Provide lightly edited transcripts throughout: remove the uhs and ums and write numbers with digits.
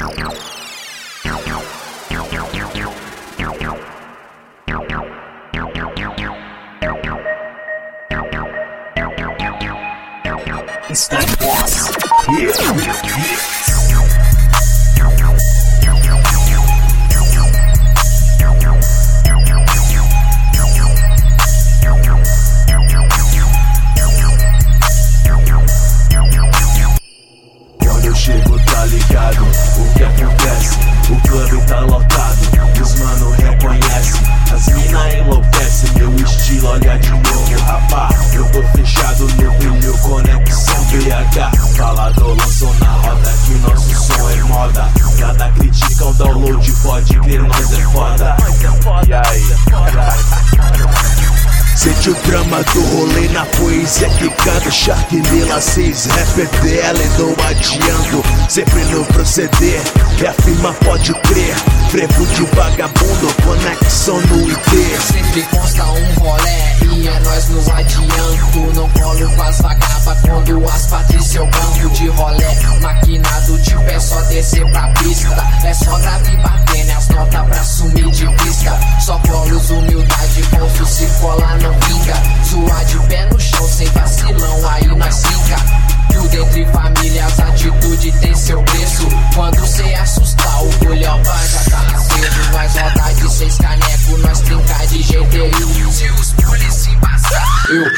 Quando eu chego tá ligado o que acontece, o clube tá lotado, os mano reconhece, as mina enlouquece, meu estilo olha de novo, rapá. Eu tô fechado no brilho, conexão BH, falador lançou na roda que nosso som é moda. Nada critica o download, pode crer, nós é foda. E aí? Sente o drama do rolê na poesia que canta Shark Lila 6, rapper dela e não adiando, sempre no proceder, reafirma pode crer, frevo de vagabundo, conexão no ID. Sempre consta um rolé e é nós no adianto, não colo com as vagabas quando as patrícias eu banco de rolé, maquinado tipo é só descer pra pista, é só grave batendo as notas pra sumir de vista, só colos, humildade, bolso se colar não vinga, zoar de pé no chão sem vacilão, aí nós fica. Tudo entre famílias, atitude tem seu preço. Quando cê assustar, o Gulhoba já tá nascendo. Nós roda de 6 caneco, nós trinca de GTI. Se os polícia embaçar,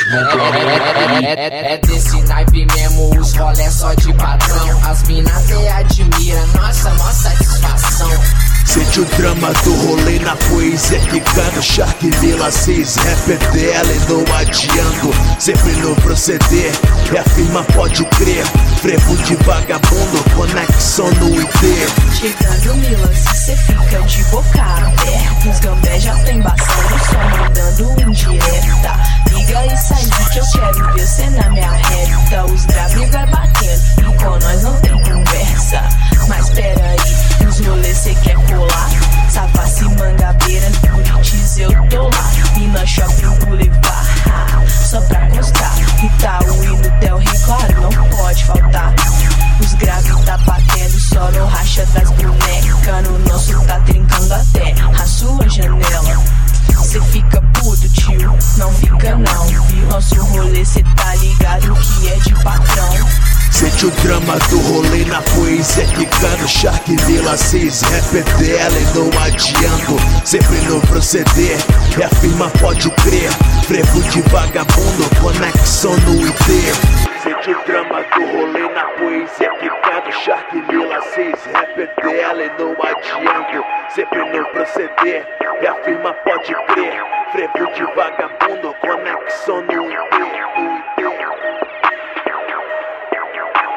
é desse naipe mesmo, os rolé só de padrão. As mina até admira, nossa, mó satisfação. Sente o drama do rolê na poesia que canta Shark Lila 6, rapper dela e não adiando, sempre no proceder, reafirma pode crer, frevo de vagabundo, conexão no ID. Chegando Mila, se cê fica de boca aberta, os gambé já tá embaçando, só mandando indireta. Liga e sai que eu quero ver cê na minha reta, os grave vai batendo e com nós não tem conversa. Mas pera aí, nos rolês cê quer colar, Savassi, Mangabeira, Buritis eu tô lá, e na Shopping Boulevard, só pra constar, Itaú e no Del Rio, claro, não pode faltar. Os graves tá batendo só no racha das bonecas, no nosso tá trincando até a sua janela. Cê fica puto, tio, não fica não, viu? Nosso rolê cê tá ligado que é de patrão. Sente o drama do rolê na poesia que canta Shark Lila 6, rapper dela e não adiando, sempre no proceder, reafirma pode crer, frevo de vagabundo, conexão no ID. Sente o drama do rolê na poesia que canta Shark Lila 6, rapper dela e não adiando, sempre no proceder, reafirma pode crer, frevo de vagabundo, conexão no ID.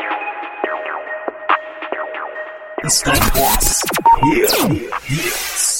Star Wars. Yes.